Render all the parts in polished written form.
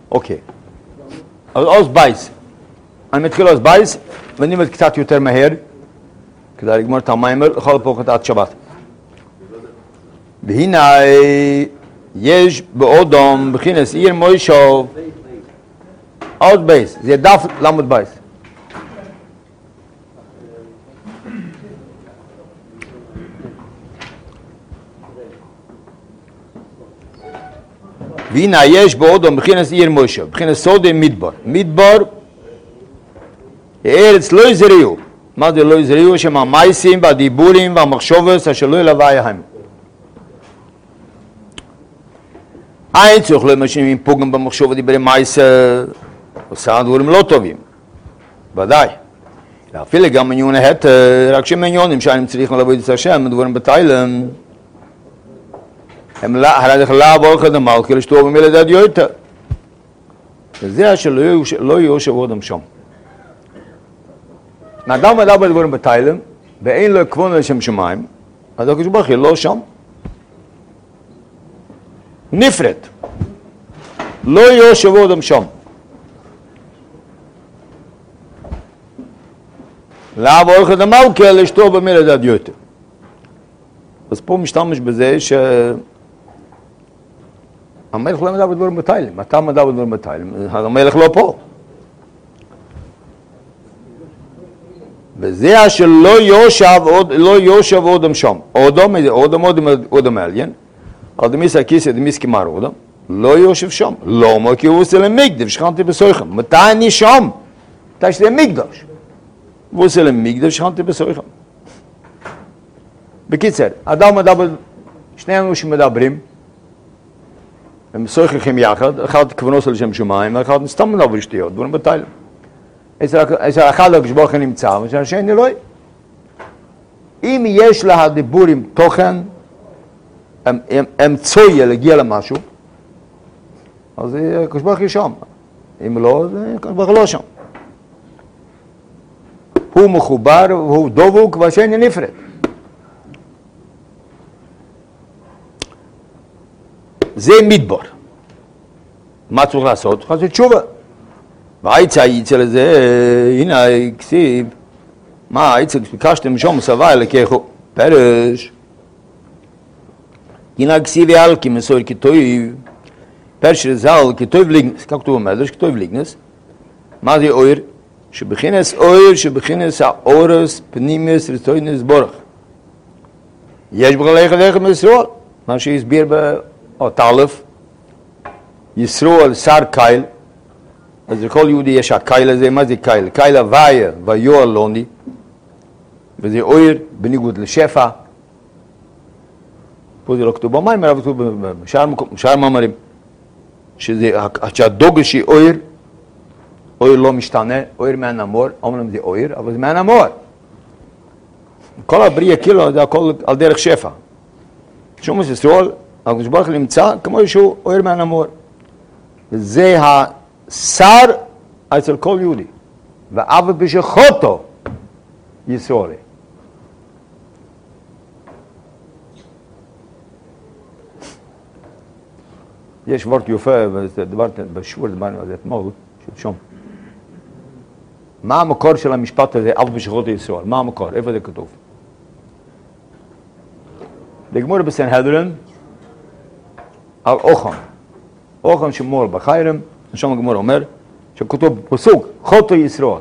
אוקיי. אז עוז בייס. אני מתחיל עוז בייס, ואני עובד קצת יותר מהר, כדי לגמור את המיימר, לכל פחות עד שבת. והנה יש באודום, בכינס עיר מוישוב, עוז בייס, זה דף למוד בייס. והנה יש באודום בכינס עיר מוישוב, בכינס סודי מדבר. מדבר, ארץ לא יזריעו. מה זה לא יזריעו? שהם המייסים והדיבורים והמחשובס אשר לא ילווה יהם. אין צריך למשנים פוגם במחשוב ודיברי מייס, עושה דברים לא טובים. ודאי. אפילו גם עניון ההתר, רק שמעניונים שאני צריכים לעבוד את השם, דברים בתאילם. הם הלך לעבור קדם מלכי לשתוב במילד עד יותר. וזה שלא יושב אודם שם. אדם מדבר דברים בתאילם, ואין לו כבון לשם שמיים, אז הקדוש ברוך הוא לא שם. נפרד. לא יושב אודם שם. לעבור קדם מלכי לשתוב במילד עד יותר. אז פה משתמש בזה המלך לא מדבר דברים בתאילם, אתה מדבר דברים בתאילם, המלך לא פה. וזה שלא יושב אודם שם. אודם עליין, אדמיס הכיסא דמיס כמר אודם, לא יושב שם. למה? כי הוא עושה למקדש, שכנתי בסויכם. מתי אני שם? מתי שזה מקדש. הוא עושה למקדש, שכנתי בסויכם. בקיצר, אדם מדבר, שנינו שמדברים, הם סויכם יחד, אחד כוונו של שם שמיים, ואחד סתם מדבר שטויות, דברים בתאילם. אצל אחד הקדוש נמצא, ואצל השני לא. אם יש לה דיבורים תוכן, אמצעי להגיע למשהו, אז הקדוש ברוך הוא שם. אם לא, אז הקדוש ברוך הוא לא שם. הוא מחובר, הוא דבוק, והשני נפרד. זה מדבר. מה צריך לעשות? צריך לעשות תשובה. והעצה לזה, הנה כסיב, מה העצה, ביקשתם שום סבא אלכיכו, פרש. הנה כסיב אלכי מסויר כתוב, פרש רזל כתוב ליגנס, כך כתוב המדרש, כתוב ליגנס. מה זה אויר? שבכינס אויר, שבכינס האורס, פנימס, רצוינס, בורך. יש בגלל אחד מישראל, מה שהסביר באות א', ישרול שר קייל, אז לכל יהודי יש הקייל הזה, מה זה קייל? קייל הוויה ויוער לוני, וזה אויר בניגוד לשפע. פה זה לא כתוב במים, אבל כתוב בשאר מאמרים, שהדוגש היא אויר, אויר לא משתנה, אויר מהנמור, אומרים זה אויר, אבל זה מהנמור. כל הבריאה כאילו זה הכל על דרך שפע. שום ישראל, הקדוש ברוך הוא נמצא כמו שהוא אויר מהנמור. וזה שר אצל כל יהודי, ואב בשחוטו ישראלי. יש וורט יפה, ודיברתי בשיעור, דיברנו על זה אתמול, שלשום. מה המקור של המשפט הזה, אב בשחוטו ישראל? מה המקור? איפה זה כתוב? בגמור בסנהדרין, על אוכן. אוכן שמור בחיירם, שם הגמור אומר, שכתוב פסוק, חוטו ישראל.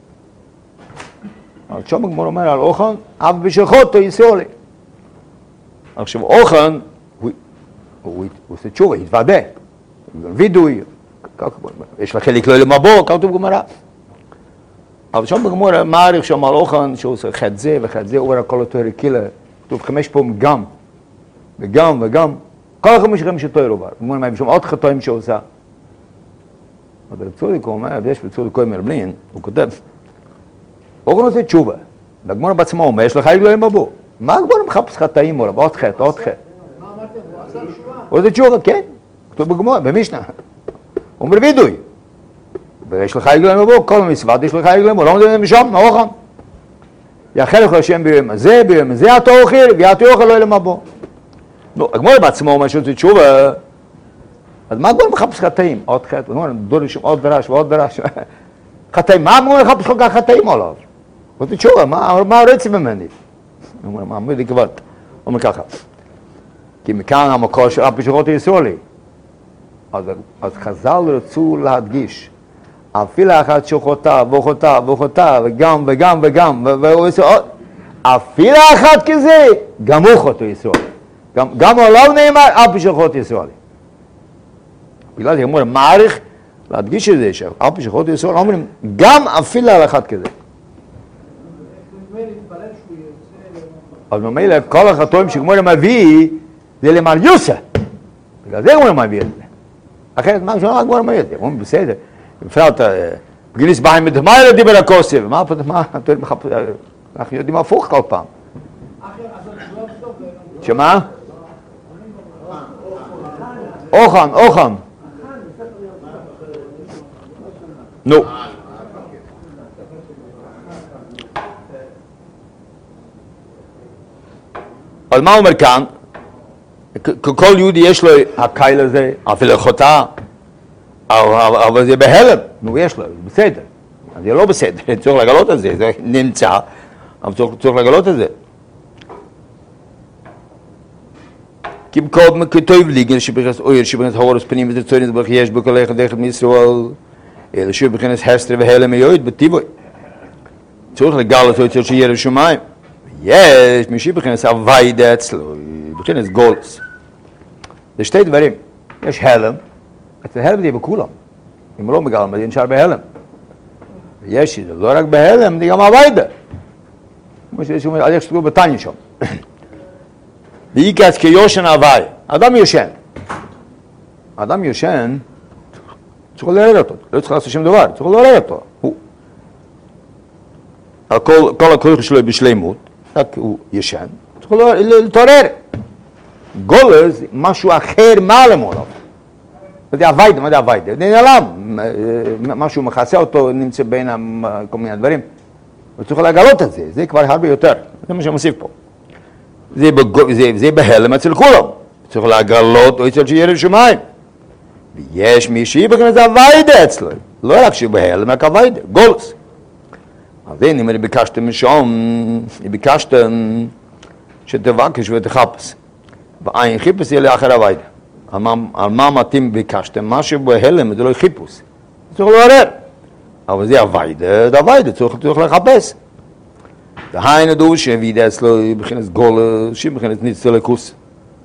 אבל שם הגמור אומר על אוכן, אב בשחוטו ישראלי. עכשיו אוכן, הוא עושה תשובה, התוודה, וידוי, יש לה חלק לא למבוא, כתוב גמרא. אבל שם בגמור מעריך שם על אוכן, שהוא עושה חד זה וחד זה, הוא הכל אותו רקילה, כתוב 5 פעמים גם, וגם, כל 5 שתוי רובר. גמור מה, בשום עוד חטאים שעושה. אבל בצודיק הוא אומר, יש בצודיק הוא מרבלין, הוא כותב, אוכן עושה תשובה, והגמור בעצמו אומר, יש לך חלק לא למבוא. מה הגמור מחפש חטאים מורה, עוד חטא. הוא עושה תשובה, כן, כתוב בגמור, במשנה. הוא אומר וידוי. ויש לך חלק לא למבוא, כל מצוות יש לך חלק לא למבוא, לא מדברים משם, מאוכן. יאחל לך השם ביום הזה אתה אוכל, ואתה אוכל לא למבוא. נו, הגמור בעצמו אומר שעושה תשובה, אז מה גורם מחפש חטאים? עוד חטא, דורש עוד דרש ועוד דרש. חטאים, מה אמרו לחפש כל כך חטאים עליו? ואתה תשאול, מה הרצי ממני? הוא אומר, מה אמרו לי כבר? הוא אומר ככה, כי מכאן המקור של אף בשבילות הישראלי. אז חז"ל רצו להדגיש, אפילו אחת שחוטא וחוטא וחוטא וגם וגם וגם, אפילו אחת כזה, גם הוא חוטא ישראלי. גם עליו נאמר, אף בשבילות ישראלי. בגלל זה אמור, מעריך להדגיש את זה, שאף בשבילות ישראלי אומרים, גם אפילו על אחת כזה. אז ממילא כל החטאים שגמור מביא, זה למען יוסה. בגלל זה גמור מביא את זה. אחרת מה שאומר גמור מביא את זה. אומרים בסדר. בפרט, בגיליס באים מדמיילה דיבר הכוסף. מה אנחנו יודעים הפוך כל פעם. שמה? אוחן. נו. אז מה אומר כאן? כל יהודי יש לו הקייל הזה, אפילו חוטא, אבל זה בהלם, נו יש לו, בסדר. אז זה לא בסדר, צריך לגלות את זה, זה נמצא, אבל צריך לגלות את זה. כי כתוב ליגן שבכנס אויר, שבכנס הורס פנים ותצוינס ברך יש בכל אחד ואחד מישראל, אלא שבכנס הסתר והלם מיועד בטיבוי. צריך לגלות את זה שיהיה לשמיים. יש מי שבכנס הווידה אצלו, בכנס גולס. זה שתי דברים. יש הלם, אצל הלם זה בכולם. אם לא מגלם, זה נשאר בהלם. ויש את זה, לא רק בהלם, זה גם הווידה. כמו שיש אומרים, אז יש שתגור בתניה שם. ואיקס כיושן הווי. אדם יושן. אדם יושן, צריך לערער אותו. לא צריך לעשות שום דבר, צריך לערער אותו. כל הכוח שלו בשלימות, רק הוא ישן, צריך להתעורר. גולס, משהו אחר מעלם עליו. זה הווידה, מה זה הווידה? זה נעלם. משהו מכסה אותו, נמצא בין כל מיני דברים. וצריך לגלות את זה, זה כבר הרבה יותר. זה מה שמוסיף פה. זה בהלם אצל כולם. צריך לגלות או אצל שיהיה לשמיים. ויש מי שבכנס הווידה אצלו. לא רק שהוא בהלם, רק הווידה, גולס. אז הנה, אם ביקשתם משום, ביקשתם שתבקש ותחפש. ואין חיפוש יהיה לאחר הווידה. על מה מתאים ביקשתם? מה שבהלם זה לא חיפוש. צריך לעורר. אבל זה הווידה, זה הווידה, צריך לחפש. והיינו דו שווידה אצלו בכנס גולה, שבכנס ניצל לכוס.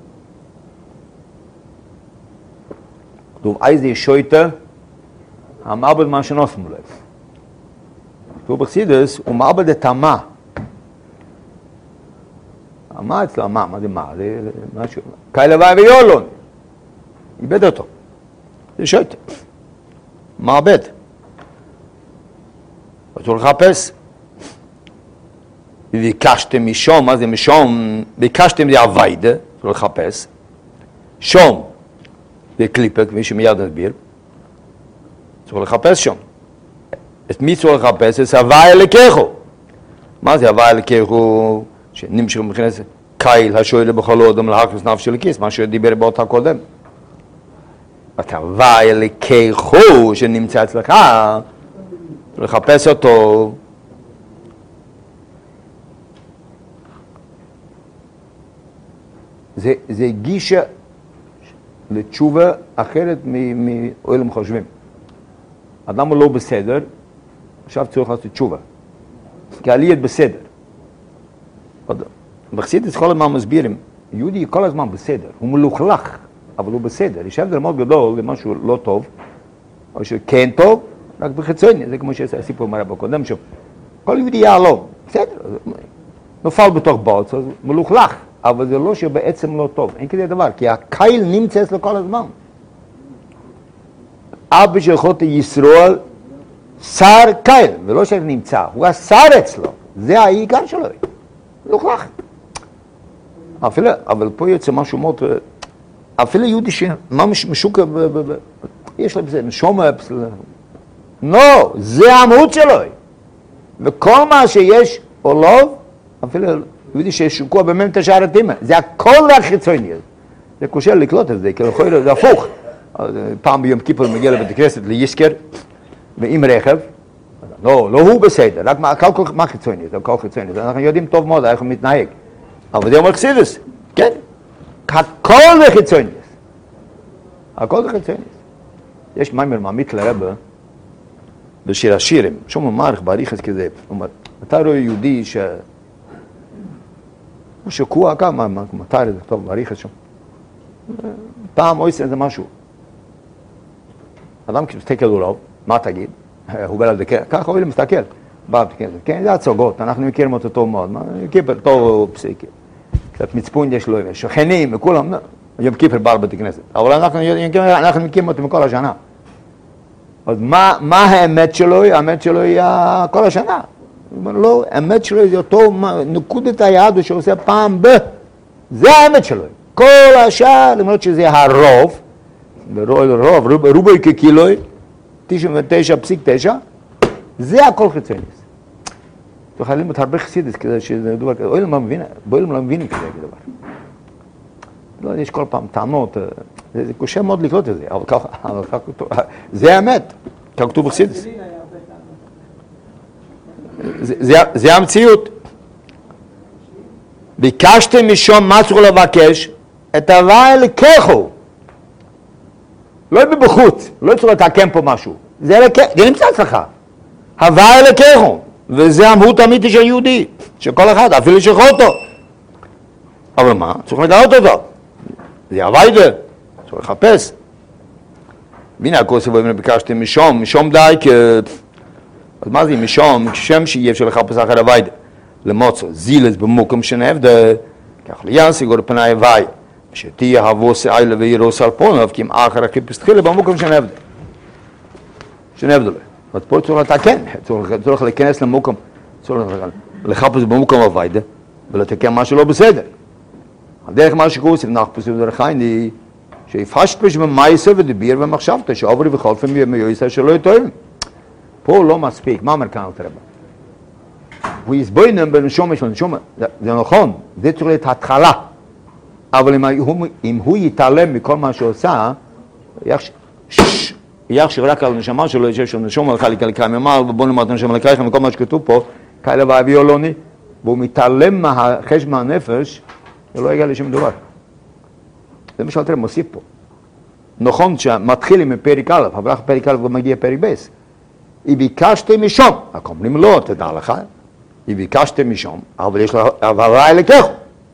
כתוב, איזה שויטה, המעבד מה שנוסמו לב. כתוב בחסידות, הוא מעבד את המה. המה אצלו, המה, מה זה מה? זה משהו, כאלה ויולון. איבד אותו. זה שויטה. מעבד. צריך לחפש. וביקשתם משום, מה זה משום? ביקשתם זה הווידה, צריך לחפש. שום, זה קליפק, מי שמיד נסביר. צריך לחפש שום. את מי צריך לחפש? את הוויה לקחו. מה זה הוויה לקחו? שנמשך מבחינת קייל השואל בכל אדם להכניס נפש לכיס, מה שדיבר באותה קודם. את הוויה לקחו שנמצא אצלך, צריך לחפש אותו. זה גישה לתשובה אחרת מאוילם חושבים. אדם הוא לא בסדר, עכשיו צריך לעשות תשובה. כי עליית בסדר. בחסידות כל הזמן מסבירים, יהודי כל הזמן בסדר, הוא מלוכלך, אבל הוא בסדר. יש הבדל מאוד גדול למשהו לא טוב, או שכן טוב, רק בחיצוני, זה כמו שהסיפור מראה בקודם שם. כל יהודי יעלום, בסדר, נופל בתוך בוץ, אז מלוכלך. אבל זה לא שבעצם לא טוב, אין כזה דבר, כי הקייל נמצא אצלו כל הזמן. אבא של חוטא ישראל, שר קייל, ולא שנמצא, הוא השר אצלו, זה העיקר שלו, לוכלך. אבל פה יוצא משהו מאוד, אפילו יהודי שממש משוקע, יש לו בזה, נשום, לא, זה המהות שלו. וכל מה שיש עולוב, אפילו יהודי ששוקוע במם תשערתימה, זה הכל החיצוני. זה קשה לקלוט את זה, כי יכול להיות, זה הפוך. פעם ביום כיפור מגיע לבית הכנסת ליסקר, ועם רכב, לא הוא בסדר, רק מה חיצונית, הכל חיצונית, אנחנו יודעים טוב מאוד איך הוא מתנהג. אבל זה אומר חסידות, כן? הכל זה חיצונית. הכל זה חיצונית. יש מאמר מעמיק לרבה, בשיר השירים, שום מערך בעריכת כזה, הוא אומר, אתה רואה יהודי הוא שקוע כמה, מתי זה טוב בעריכת שם. פעם עושה איזה משהו. אדם כשמסתכל עליו, מה תגיד? הוא בא לדקר, ככה הוא מסתכל. בא לדקר, כן, זה הצוגות, אנחנו מכירים אותו טוב מאוד, קיפר טוב פסיקי. קצת מצפון יש לו, שכנים וכולם, יום קיפר בא לבית הכנסת. אבל אנחנו מכירים אותו מכל השנה. אז מה האמת שלו? האמת שלו היא כל השנה. הוא אומר, לא, האמת שלו היא אותו נקודת היד שעושה פעם זה האמת שלו. כל השאר, למרות שזה הרוב, רובוי כקילוי, 99.9, זה הכל חיצוני. תוכל ללמוד הרבה חסידות כזה שזה דבר כזה, באוילם לא מבינים כזה דבר. לא, יש כל פעם טענות, זה קשה מאוד לקלוט את זה, אבל ככה, זה האמת, כך כתוב בחסידות. זה המציאות. ביקשתם משום מה צריך לבקש, את הווה אלוקיכו. לא בחוץ, לא צריך לתקן פה משהו. זה נמצא אצלך. הווה אלוקיכו. וזה המהות האמיתי של יהודי, של כל אחד, אפילו שחוטו. אבל מה? צריך לגלות אותו. זה הוויידה, צריך לחפש. והנה הכוסף ואומרים, ביקשתם משום די, אז מה זה משום? כשם שיהיה אפשר לחפש אחר הוויידה. למוצא, זילס במוקם שנבדה, כך ליאנסיגו לפני הווי, שתהיה הבוס איילה וירוס על פוניו, כי אם אחר החיפש תחילה במוקם שנבדה. שנבדה לו. אז פה צריך לתקן, צריך להיכנס למוקם, צריך לחפש במוקם הוויידה, ולתקן משהו לא בסדר. הדרך מה שקורס, נחפש בדרך חייני, שיפשט פש במייסר ודביר ומחשבת, שעוברי וחולפים מיועסה שלא יטועים. פה לא מספיק, מה אומר כאן על תרבה? הוא יסבוינם בנשומה של נשומה, זה נכון, זה צריך להיות התחלה, אבל אם הוא יתעלם מכל מה שעושה, יחשב רק על נשמה שלו, יש שם נשומה לך לקרקע ממעל, ובוא נאמר את נשמה לקרקע, מכל מה שכתוב פה, כאלה ואביו אלוני, והוא מתעלם מהחשב מהנפש, זה לא יגיע לשום דבר. זה מה שאלתר מוסיף פה. נכון שמתחילים מפרק א', אבל אחר פרק א' ומגיע פרק ב', היא ביקשתם משום, רק אומרים לא, תדע לך, היא ביקשתם משום, אבל יש לה הבהרה אלוקיכו.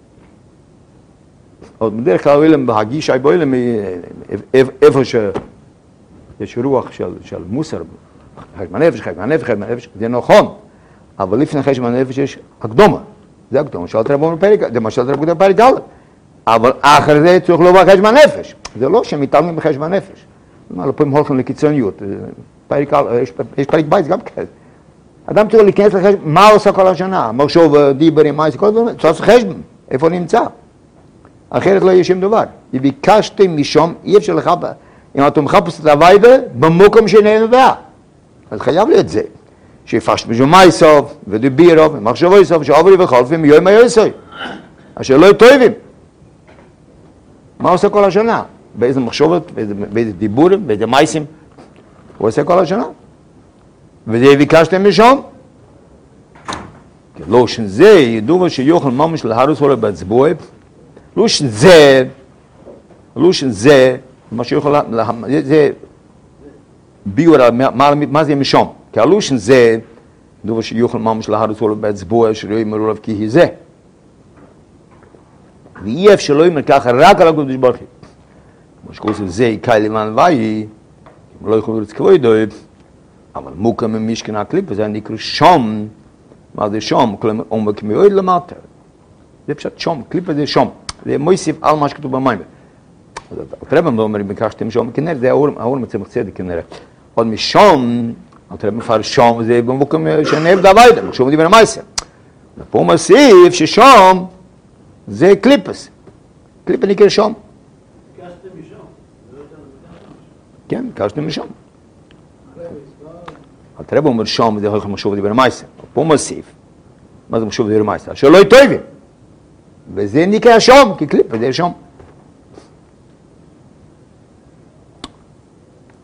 עוד בדרך כלל אוהלם בהגישה באוהלם, איפה שיש רוח של מוסר, חשבון נפש, זה נכון, אבל לפני חשבון נפש יש הקדומה, זה הקדומה שאלתר בו בפרק, זה מה שאלתר בו בפרק א', אבל אחר זה צריך לבוא חשבון נפש, זה לא שמתעלמים בחשבון נפש. לפעמים הולכים לקיצוניות, יש פרק בית גם כזה. אדם צריך להיכנס לחשבון, מה עושה כל השנה? מחשוב, דיברים, מה עושה כל הדברים? צריך לעשות חשבון, איפה נמצא? אחרת לא יהיה שום דבר. אם ביקשתם משום, אי אפשר לך, אם אתה מחפש את הוויידה, במוקם שאיננו דעה. אז חייב להיות זה. שיפשט משום מייסוב, ודיבירו, ומחשבו יסוב, שעוברי וחולפים, יום היוסוי. אשר לא טובים. מה עושה כל השנה? באיזה מחשבות, באיזה דיבורים, באיזה מייסים. הוא עושה כל השנה. וזה ביקשתם משום. לושן זה, ידעו שיוכל ממש להרוס עולה בהצבוע. לושן זה, מה שיוכל, זה ביור על מה זה משום. כי הלושן זה, ידעו שיוכל ממש להרוס עולה בהצבוע, שרואים מרולב כי היא זה. ואי אפשר לא יאמר ככה רק על הקדוש ברוך הוא. כמו שקוראים זה, יקאי למען ואי, אם לא יכולים לרצות כבודו, אבל מוקם ממשכן הקליפ, וזה נקרא שום. מה זה שום? כלומר, עומק מאוד למטה. זה פשוט שום, קליפה זה שום. זה מוסיף על מה שכתוב במים. אז הרב לא אומר, אם ביקשתם שום, כנראה, זה האור מצמח צדק כנראה. עוד משום, הרב מפרש שום, זה במוקם שנאב דווידה, מחשוב דיבר המייסר. ופה הוא מוסיף ששום, זה קליפס. קליפה נקרא שום. ביקשתם משום. כן, ביקשתם משום. הרב אומר שום, זה הולך מחשוב דיבר המייסר. פה הוא מוסיף. מה זה מחשוב דיבר המייסר? שלא יטויבים. וזה נקרא שום, כי קליפה זה שום.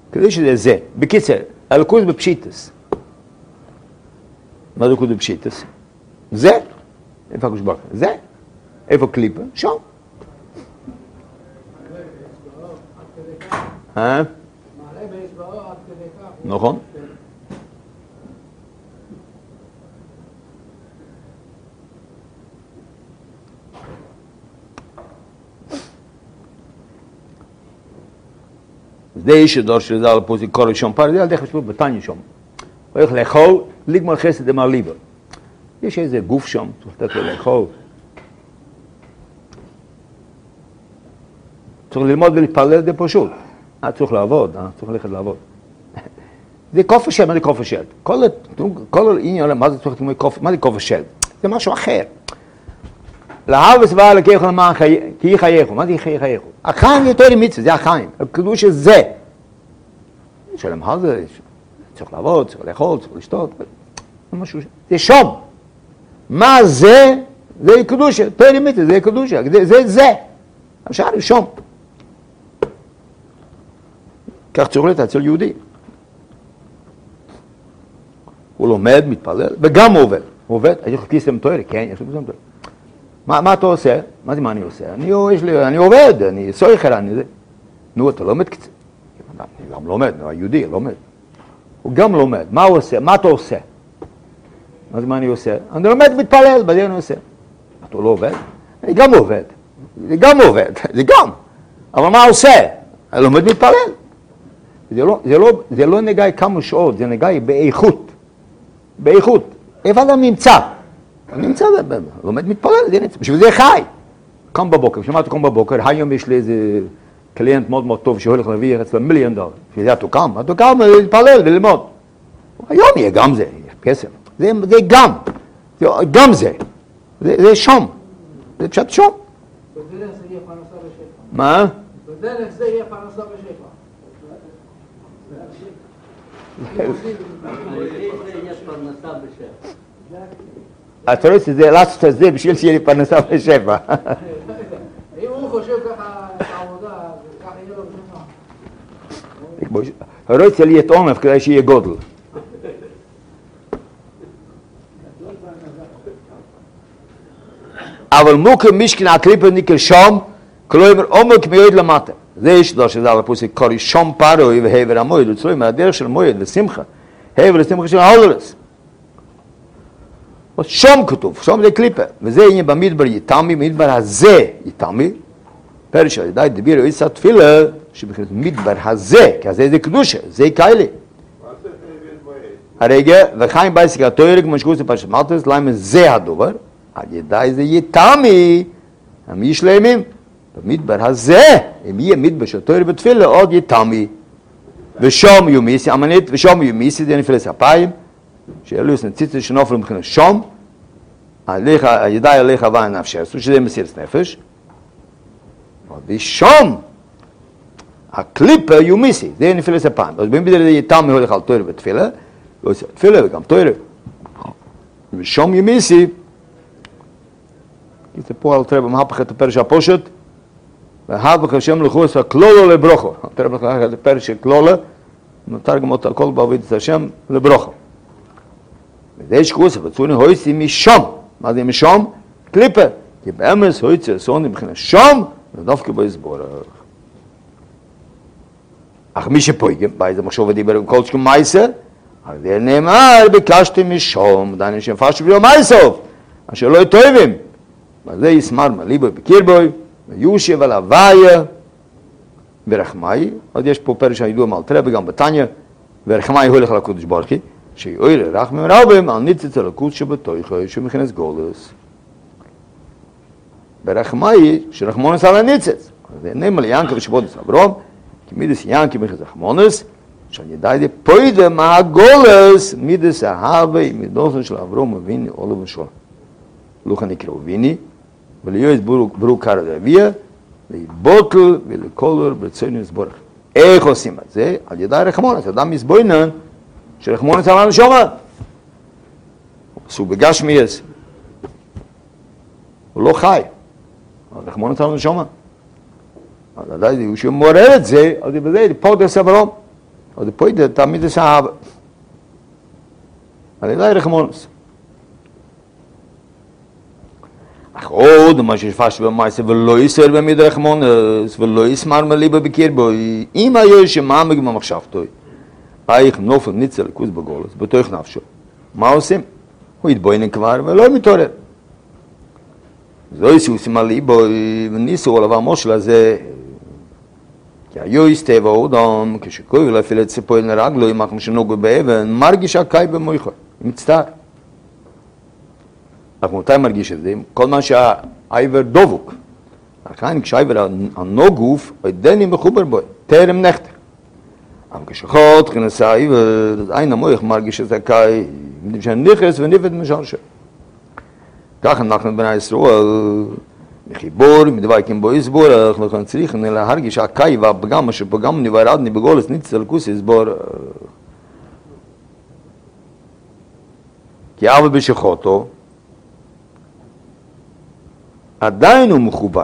כדי שזה זה. בקיצר, הליכוז בפשיטס. מה זה ליכוז בפשיטס? זה. איפה הקדוש ברוך הוא? זה. איפה קליפה? שם. נכון. זה איש הדור של זה על הפוזי קורא שום פער, זה על דרך משפט בתניה שום. הוא הולך לאכול, לגמר חסד דמר ליבה. יש איזה גוף שם, צריך לתת לו לאכול. צריך ללמוד ולהתפלל, זה פשוט. צריך לעבוד, צריך ללכת לעבוד. זה כופר שד, מה זה כופר שד? כל העניין, מה זה צריך לתמוי כופר, מה זה כופר שד? זה משהו אחר. לאהב וסבא לקייך למען כי היא חייכו, מה זה חייכו? החיים יותר מצווה, זה החיים, הקדוש הזה. שלם הזה, צריך לעבוד, צריך לאכול, צריך לשתות, זה שום. מה זה? זה קדושה, יותר מצווה, זה קדושה, זה. השאר הוא שום. כך צריך להיות אצל יהודי. הוא לומד, מתפלל, וגם הוא עובד. הוא עובד, יש לך כיסם תואר, כן, יש לך כיסם תואר. מה אתה עושה? מה זה מה אני עושה? אני עובד, אני סויכר, אני זה. נו, אתה לומד קצת. אני גם לומד, היהודי לומד. הוא גם לומד. מה הוא עושה? מה אתה עושה? מה זה מה אני עושה? אני לומד ומתפלל, בזה אני עושה. אתה לא עובד? אני גם עובד. זה גם עובד, זה גם. אבל מה עושה? אני לומד ומתפלל. זה לא נגעי כמה שעות, זה נגעי באיכות. באיכות. איפה אתה נמצא? אני נמצא, לומד מתפלל, בשביל זה חי. קם בבוקר, בשביל מה אתה קם בבוקר? היום יש לי איזה קליינט מאוד מאוד טוב שהולך להביא אצלו $1,000,000. בשביל זה אתה קם להתפלל וללמוד. היום יהיה גם זה, כסף. זה גם. גם זה. זה שום. זה פשוט שום. בדרך זה יהיה פרנסה בשפע. מה? בדרך זה יהיה פרנסה בשפע. אתה רואה שזה לעשות את זה בשביל שיהיה לי פרנסה בשפע. אם הוא חושב ככה את העבודה, ככה יהיה לו בשפע. אתה רואה לי את עונף כדי שיהיה גודל. אבל מוקר מישכין הקליפה ניקל שום, כלומר עומק מיועד למטה. זה יש לו שזה על הפוסק קורי שום פרוי והבר המועד, וצלוי מהדרך של מועד ושמחה, הבר ושמחה של ההולרס. שום כתוב, שום זה קליפה, וזה עניין במדבר יתמי, במדבר הזה יתמי, פרש על ידי דביר ויצא תפילה, שבכלל מדבר הזה, כי הזה זה קדושה, זה כאלה. הרגע, וחיים בייסק התוירק, משקוס לפרשת מלטס, למה זה הדובר, על ידי זה יתמי, הם יש לימים, במדבר הזה, אם יהיה מדבר של תוירק בתפילה, עוד יתמי. ושום יומיסי, אמנית, ושום יומיסי, זה נפלס הפיים, שאלו יש נציצה שנופל מבחינת שום, הידי עליך הבא הנפשי, שזה מסירת נפש, ושום, הקליפה יומיסי, זה נפלס הפעם. אז באים בדרך זה יתם הולך על תוירה בתפילה, ועושה תפילה וגם תוירה. ושום יומיסי, כי זה פה על תראה במהפך את הפרש הפושט, וההפך השם לחוס הכלולו לברוכו. תראה בכלל את הפרש של כלולה, מתרגם אותה הכל בעבודת את השם לברוכו. וזה יש קורסה, וצוני הויסי משום. מה זה משום? קליפה. כי באמס הויסי הסוני מבחינת שום, ודווקא בו יסבורך. אך מי שפויגם, באיזה מחשוב ודיבר עם כל שקום מייסה, על זה נאמר, ביקשתי משום, דני שמפשו ביום מייסוף, אשר לא יטויבים. וזה יסמר מליבו בקירבוי, ויושב על הוויה, ורחמאי, עוד יש פה פרש הידוע מאלתרה, וגם בתניה, ורחמאי הולך לקודש ברכי, שיועיל רחמים רבים על ניצץ הלכות שבתוכו, שמכנס גולס. ברחמאי, שרחמונס על הניצץ. זה נאמר ליאנקה ושבודס אברום, כי מידס ינקי מכנס רחמונס, שאני ידעי פוידה מהגולס, מידס ההווה, מידוסן של אברום וביני, עולו ושול. לוחה נקראו ויני, וליועץ ברוק קרא דאביה, להיבוטל ולקולר ברצוני לסבורך. איך עושים את זה? על ידי רחמונס, אדם מסבוינן, שרחמונס על הנשמה. סוג בגשמיאס. הוא לא חי. רחמונס על הנשמה. אז עדיין הוא שמורר את זה, אז בזה פודס אברום. oder poide damit es haben. אבל לא רחמונוס. אך עוד, מה שפש במייסה, ולא יסר במיד רחמונוס, ולא יסמר מליבה בקיר בו, אם היו שמאמג במחשבתו, איך נופל ניצה לכוס בגולס, בתוך נפשו. מה עושים? הוא יתבוינן כבר ולא מתעורר. זו יסוסים על ליבו, וניסו עליו המושל הזה, כי היו יסטבע אודם, כשכוי להפעיל את ציפוי לרגלו, אם אנחנו שנוגו באבן, מרגיש הקי במויכו, מצטער. אך מתי מרגיש את זה? כל מה שהעבר דובוק. לכן כשהעבר הנוגוף, עדיין מחובר בו, תרם נכתר. אבל כשחות, כנס העבר, אין המויך מרגיש את הקי, שנכנס ונפת משרשר. כך אנחנו בני ישראל, מחיבור, מדוויקים בו יסבורך, לכן צריכים להרגיש הקי והפגם אשר פגמני והרדני בגולס ניצה לכוס יסבור. כי אבל בשחותו, עדיין הוא מחובר.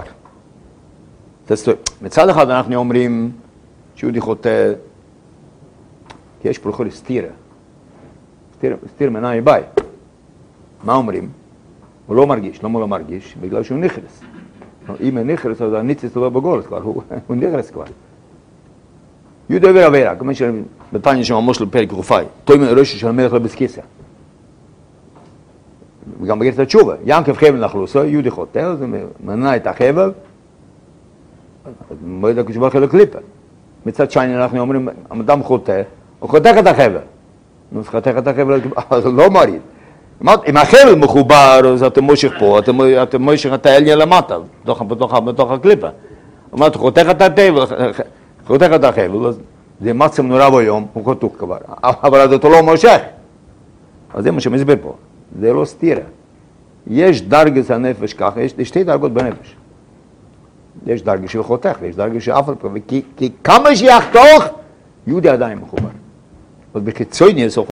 מצד אחד אנחנו אומרים שיהודי חוטא, כי יש פה לכל סתירה. סתירה מנהי ביי. מה אומרים? הוא לא מרגיש. למה הוא לא מרגיש? בגלל שהוא נכרס. אם הוא נכרס, אז הניצס לא בגולס כבר, הוא נכרס כבר. יהודי עבר עבירה, כמו שבתניא שממש לפרק רופאי, תוימן ראשו של המלך לבסקיסה. וגם בגלל את התשובה, ינקב חבל נחלוסו, יהודי חוטא, אז הוא מנע את החבל, מועד הקשבה חלק קליפה. מצד שני אנחנו אומרים, אדם חוטא, הוא חותך את החבל. נו, אז חותך את החבל, אז לא מוריד. אם החבל מחובר, אז אתם מושך פה, אתם מושך את האליה למטה, בתוך הקליפה. אמרת, חותך את החבל, זה מצב נורא ביום, הוא חותך כבר. אבל אז אתה לא מושך. אז זה מה שמסביר פה. זה לא סתירה. יש דרגת הנפש ככה, יש שתי דרגות בנפש. יש דרגה של חותך, ויש דרגה של אף על פי, כי כמה שיחתוך, יהודי עדיין מחובר. אבל בקיצוני,